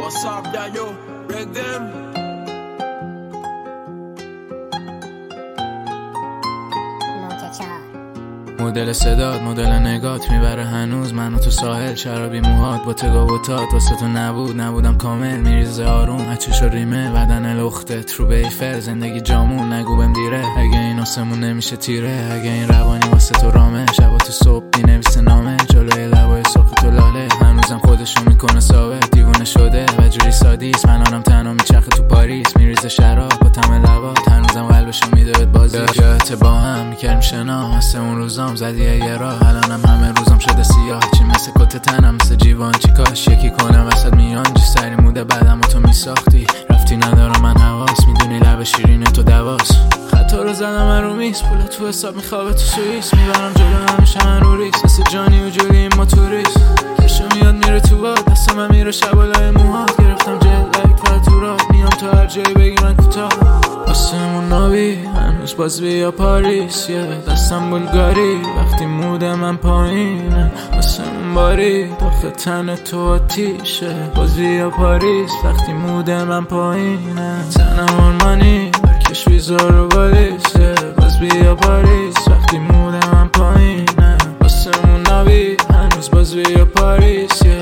What's up, Daniel? Break them. مدل صدات مدل نگات میبره هنوز منو تو ساحل شرابی موهات با تگاوتات واسه تو نبودم کامل میریزه آروم هچشو ریمه بدن لختت رو به ایفل زندگی جامون نگو بهم دیره اگه این آسمون نمیشه تیره اگه این روانی واسه تو رامه شبا تو صبح بینویسه نامه جلوی لبای سرخ تو لاله هنوزم خودشو میکنه ثابت دیوونه شده و جوری سادیس من آنم تنها میچرخه تو پاریس میریزه شراب با طعم لبات هنوزم قلبشو میده بهت بازی جات با هم میکردیم شنا مثل اون روزام زدی یه راه الانم همه روزام شده سیاه چی مثل کت تنم مثل جیوان چی کاش یکی کنم وسط میان چی سری موده بعدم تو میساختی رفتی ندارم من حواس میدونی لب شیرین تو دواس خطا رو زدم من رو میز پول تو حساب میخوابه تو سوئیس میبرم جلو همیشه من رو ریس مثل جانی و جولی این موتوریس کشو میاد میره تو باد دست من میره شبالای موهات گرفتم جل لایک فراتورات میام تو هر جایی بگی من کوتاه آسمون نابی هنوز باز بیا پاریس دستم بولگاری وقتی مود من پایینه آسمون باری داخل تن تو آتیشه باز بیا پاریس وقتی مود من پایینه تنم آلمانی برکش ویزا رو بالیسه باز بیا پاریس وقتی مود من پایینه آسمون نابی هنوز باز بیا پاریس